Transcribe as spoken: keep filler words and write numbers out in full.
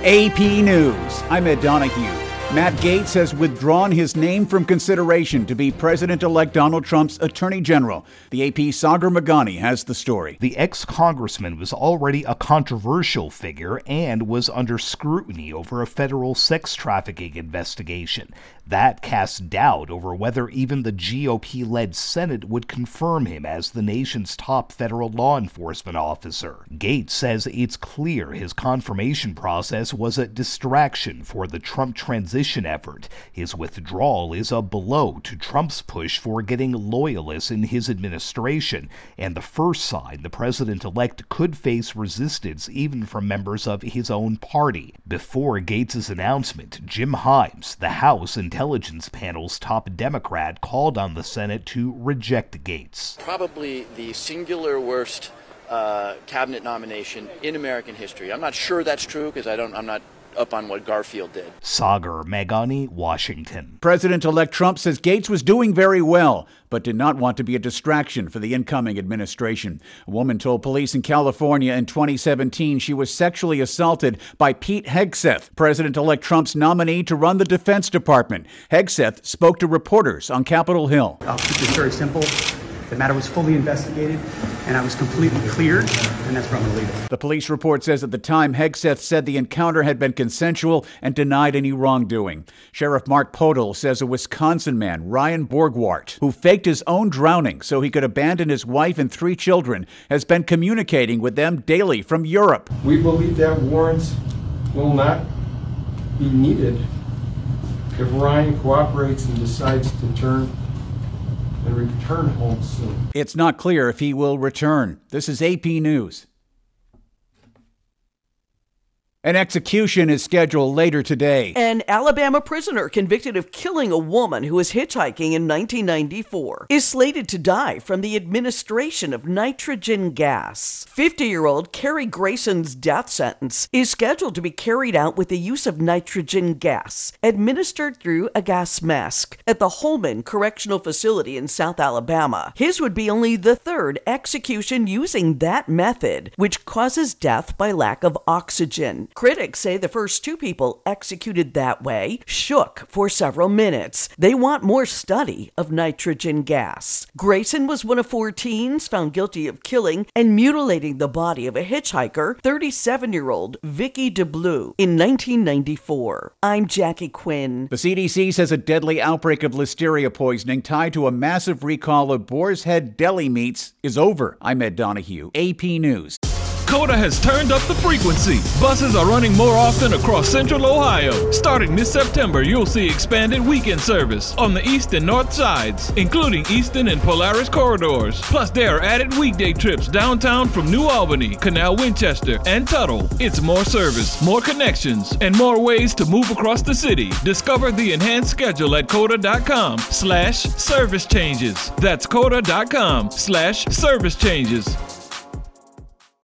A P News, I'm Ed Donahue. Matt Gaetz has withdrawn his name from consideration to be President-elect Donald Trump's Attorney General. The A P's Sagar Meghani has the story. The ex-congressman was already a controversial figure and was under scrutiny over a federal sex trafficking investigation. That cast doubt over whether even the G O P-led Senate would confirm him as the nation's top federal law enforcement officer. Gaetz says it's clear his confirmation process was a distraction for the Trump transition effort. His withdrawal is a blow to Trump's push for getting loyalists in his administration, and the first sign the president-elect could face resistance even from members of his own party. Before Gaetz's announcement, Jim Himes, the House Intelligence Panel's top Democrat, called on the Senate to reject Gaetz. Probably the singular worst uh, cabinet nomination in American history. I'm not sure that's true because I don't. I'm not up on what Garfield did. Sagar Meghani, Washington. President-elect Trump says Gaetz was doing very well, but did not want to be a distraction for the incoming administration. A woman told police in California in twenty seventeen she was sexually assaulted by Pete Hegseth, President-elect Trump's nominee to run the Defense Department. Hegseth spoke to reporters on Capitol Hill. I'll keep this very simple. The matter was fully investigated, and I was completely cleared, and that's where I'm going to leave it. The police report says at the time, Hegseth said the encounter had been consensual and denied any wrongdoing. Sheriff Mark Podol says a Wisconsin man, Ryan Borgwart, who faked his own drowning so he could abandon his wife and three children, has been communicating with them daily from Europe. We believe that warrants will not be needed if Ryan cooperates and decides to turn and return home soon. It's not clear if he will return. This is A P News. An execution is scheduled later today. An Alabama prisoner convicted of killing a woman who was hitchhiking in nineteen ninety-four is slated to die from the administration of nitrogen gas. fifty-year-old Carrie Grayson's death sentence is scheduled to be carried out with the use of nitrogen gas, administered through a gas mask at the Holman Correctional Facility in South Alabama. His would be only the third execution using that method, which causes death by lack of oxygen. Critics say the first two people executed that way shook for several minutes. They want more study of nitrogen gas. Grayson was one of four teens found guilty of killing and mutilating the body of a hitchhiker, thirty-seven-year-old Vicky DeBlue, in nineteen ninety-four. I'm Jackie Quinn. The C D C says a deadly outbreak of listeria poisoning tied to a massive recall of Boar's Head deli meats is over. I'm Ed Donahue, A P News. COTA has turned up the frequency. Buses are running more often across Central Ohio. Starting this September, you'll see expanded weekend service on the east and north sides, including Eastern and Polaris corridors. Plus, there are added weekday trips downtown from New Albany, Canal Winchester, and Tuttle. It's more service, more connections, and more ways to move across the city. Discover the enhanced schedule at COTA.com slash service changes. That's COTA.com slash service changes.